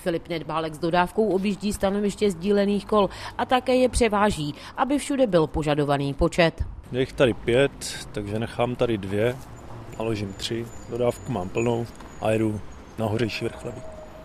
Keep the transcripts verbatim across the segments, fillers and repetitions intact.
Filip Nedbálek s dodávkou objíždí stanoviště sdílených kol a také je převáží, aby všude byl požadovaný počet. Je jich tady pět, takže nechám tady dvě, naložím tři, dodávku mám plnou a jedu na Hořejší Vrchlabí.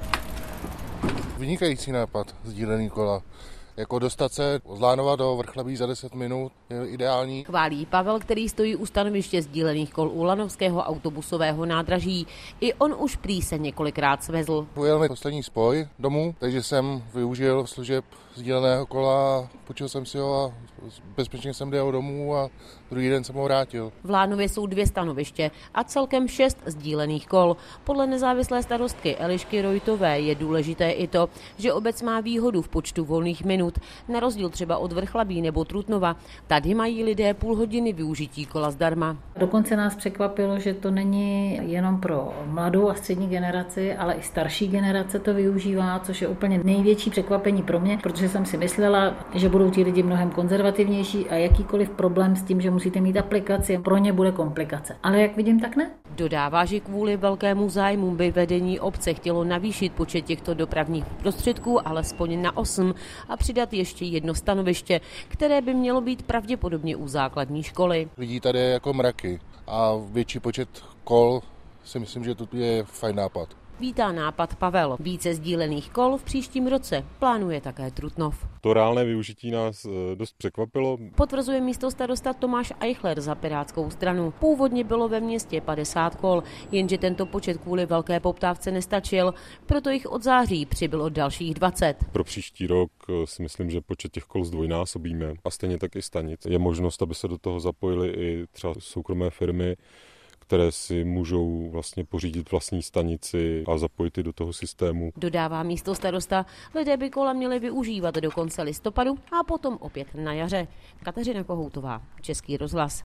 Vynikající nápad, sdílený kola. Jako dostat se z Lánova do Vrchlabí za deset minut je ideální. Chválí Pavel, který stojí u stanoviště sdílených kol u Lanovského autobusového nádraží. I on už prý se několikrát svezl. Ujel mi poslední spoj domů, takže jsem využil služeb sdíleného kola, půjčil jsem si ho a bezpečně jsem dojel domů a druhý den jsem ho vrátil. V Lánově jsou dvě stanoviště a celkem šest sdílených kol. Podle nezávislé starostky Elišky Rojtové je důležité i to, že obec má výhodu v počtu volných minut. Na rozdíl třeba od Vrchlabí nebo Trutnova, tady mají lidé půl hodiny využití kola zdarma. Dokonce nás překvapilo, že to není jenom pro mladou a střední generaci, ale i starší generace to využívá, což je úplně největší překvapení pro mě, protože jsem si myslela, že budou ti lidi mnohem konzervativnější a jakýkoliv problém s tím, že musíte mít aplikaci, pro ně bude komplikace. Ale jak vidím, tak ne. Dodává, že kvůli velkému zájmu by vedení obce chtělo navýšit počet těchto dopravních prostředků alespoň na osm a přidat ještě jedno stanoviště, které by mělo být pravděpodobně u základní školy. Lidí tady je jako mraky a větší počet kol si myslím, že to je fajn nápad. Vítá nápad Pavel. Více sdílených kol v příštím roce plánuje také Trutnov. To reálné využití nás dost překvapilo. Potvrzuje místostarosta Tomáš Eichler za Pirátskou stranu. Původně bylo ve městě padesát kol, jenže tento počet kvůli velké poptávce nestačil, proto jich od září přibylo dalších dvacet. Pro příští rok si myslím, že počet těch kol zdvojnásobíme a stejně tak i stanic. Je možnost, aby se do toho zapojily i třeba soukromé firmy, které si můžou vlastně pořídit vlastní stanici a zapojit je do toho systému. Dodává místostarosta, lidé by kola měli využívat do konce listopadu a potom opět na jaře. Kateřina Kohoutová, Český rozhlas.